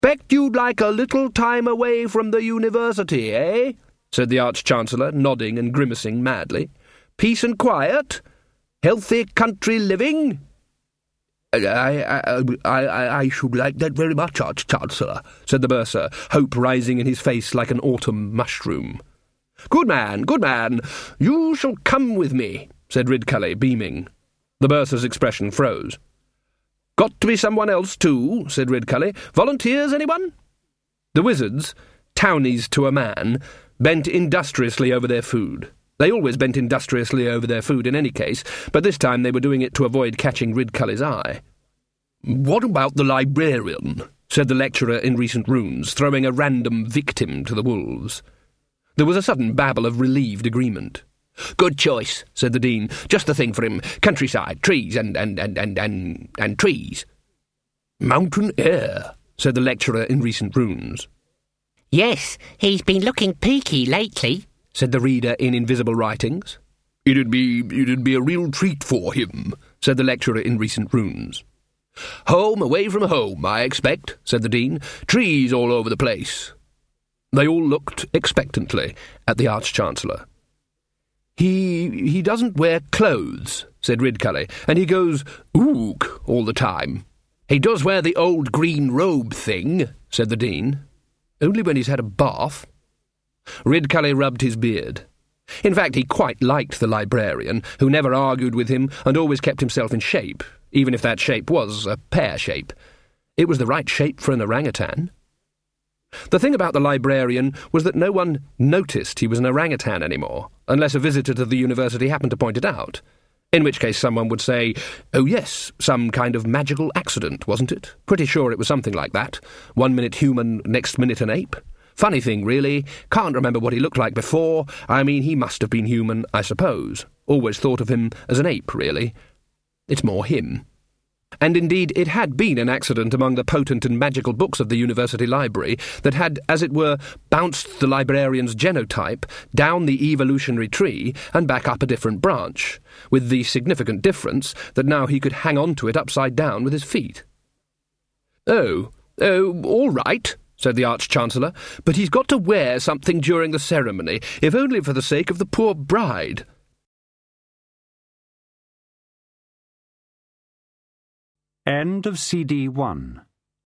"Expect you'd like a little time away from the university, eh?" said the Arch-Chancellor, nodding and grimacing madly. "Peace and quiet? Healthy country living?" I should like that very much, Arch-Chancellor," said the Bursar, hope rising in his face like an autumn mushroom. Good man. You shall come with me," said Ridcully, beaming. The Bursar's expression froze. "Got to be someone else, too," said Ridcully. "Volunteers, anyone?" The wizards, townies to a man, bent industriously over their food. They always bent industriously over their food in any case, but this time they were doing it to avoid catching Ridcully's eye. "What about the librarian?" said the lecturer in recent runes, throwing a random victim to the wolves. There was a sudden babble of relieved agreement. "Good choice," said the Dean. "Just the thing for him. Countryside, trees, and trees." "Mountain air," said the lecturer in recent runes. "Yes, he's been looking peaky lately," said the reader in invisible writings. It'd be a real treat for him," said the lecturer in recent runes. "Home away from home, I expect," said the Dean. "Trees all over the place." They all looked expectantly at the Arch-Chancellor. He doesn't wear clothes," said Ridcully, "and he goes ook all the time." "He does wear the old green robe thing," said the Dean. "Only when he's had a bath." Ridcully rubbed his beard. In fact, he quite liked the librarian, who never argued with him and always kept himself in shape, even if that shape was a pear shape. It was the right shape for an orangutan. The thing about the librarian was that no one noticed he was an orangutan anymore, unless a visitor to the university happened to point it out, in which case someone would say, "Oh yes, some kind of magical accident, wasn't it? Pretty sure it was something like that. 1 minute human, next minute an ape. Funny thing, really. Can't remember what he looked like before. I mean, he must have been human, I suppose. Always thought of him as an ape, really. It's more him." And indeed it had been an accident among the potent and magical books of the university library that had, as it were, bounced the librarian's genotype down the evolutionary tree and back up a different branch, with the significant difference that now he could hang on to it upside down with his feet. Oh, all right," said the Arch-Chancellor, "but he's got to wear something during the ceremony, if only for the sake of the poor bride." End of CD 1.